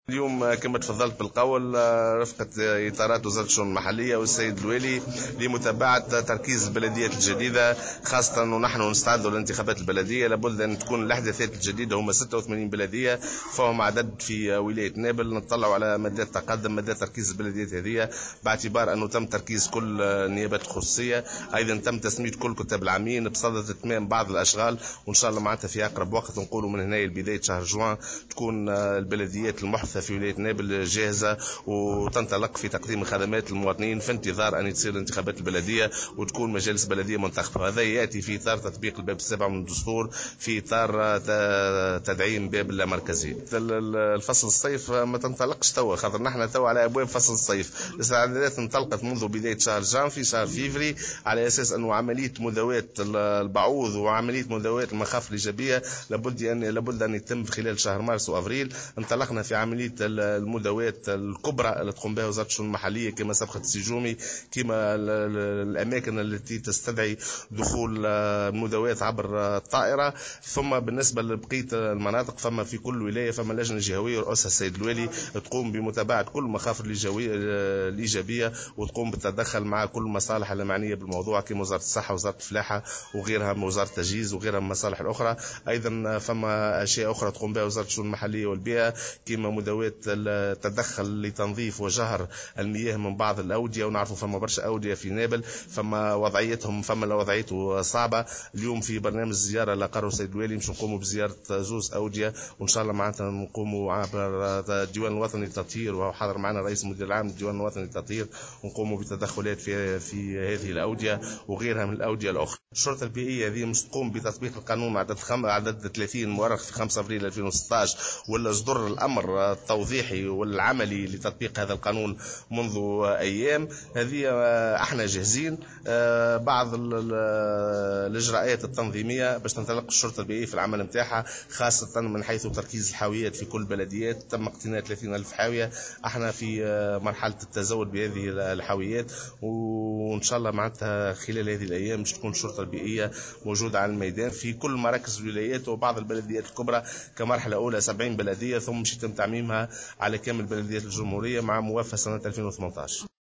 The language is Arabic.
اليوم كما تفضلت بالقول رفقة إطارات وزارة الشؤون المحلية والسيد الوالي لمتابعة تركيز البلديات الجديدة، خاصة ونحن نستعد للانتخابات البلدية. لابد أن تكون الأحداثات الجديدة. هم 86 بلدية، فهم عدد في ولاية نابل. نطلع على مدى تقدم مدى تركيز البلديات هذه، باعتبار أنه تم تركيز كل النيابات الخصوصية. أيضا تم تسمية كل كتاب العامين بصدد إتمام بعض الأشغال، وإن شاء الله معناتها في أقرب وقت نقولوا من هنا لبداية شهر جوان تكون البلديات المحدثة في ولاية نابل جاهزة وتنطلق في تقديم الخدمات للمواطنين في انتظار أن تصير الانتخابات البلدية وتكون مجالس بلدية منتخبة. هذا يأتي في إطار تطبيق الباب السابع من الدستور، في إطار تدعيم باب اللامركزية. الفصل الصيف ما تنطلقش توا، خاطر نحن توا على أبواب فصل الصيف. الاستعدادات انطلقت منذ بداية شهر جان في شهر فيفري، على أساس أنه عملية مداواة البعوض وعملية مداواة المخاوف الإيجابية لابد أن يتم خلال شهر مارس وأفريل. انطلقنا في عملية المداوات الكبرى اللي تقوم بها وزارة الشؤون المحلية كما سبقت السجومي، كما الأماكن التي تستدعي دخول المداوات عبر الطائرة. ثم بالنسبة لبقية المناطق فما في كل ولاية فما لجنة جهوية رئيسها السيد الوالي تقوم بمتابعة كل المخاوف الإيجابية وتقوم بالتدخل مع كل المصالح المعنية بالموضوع كما وزارة الصحة وزارة الفلاحة وغيرها من وزارة التجهيز وغيرها من المصالح الأخرى. أيضا فما أشياء أخرى تقوم بها وزارة الشؤون المحلية والبيئة كما مداواة التدخل لتنظيف وجهر المياه من بعض الأودية. ونعرفوا فما برشا أودية في نابل فما وضعيته صعبة. اليوم في برنامج زيارة لقرر السيد الوالي مش نقوموا بزيارة زوز أودية، وإن شاء الله معناتها نقوموا عبر الديوان الوطني للتطهير، وحاضر معنا رئيس المدير العام للديوان الوطني للتطهير، ونقوموا بتدخلات في هذه الأودية وغيرها من الأودية الأخرى. الشرطة البيئية هذه مش تقوم بتطبيق القانون عدد 30 مؤرخ في 5 أبريل 2016، ولا صدر الأمر التوضيحي والعملي لتطبيق هذا القانون منذ أيام. هذه احنا جاهزين. بعض الإجراءات التنظيمية باش تنطلق الشرطة البيئية في العمل متاعها، خاصة من حيث تركيز الحاويات في كل بلديات. تم اقتناء 30,000 حاوية، احنا في مرحلة التزود بهذه الحاويات، وإن شاء الله معناتها خلال هذه الأيام باش تكون الشرطة البيئية موجودة على الميدان في كل مراكز الولايات وبعض البلديات الكبرى كمرحلة أولى 70 بلدية، ثم يتم تعميمها على كامل بلديات الجمهورية مع موافاة سنة 2018.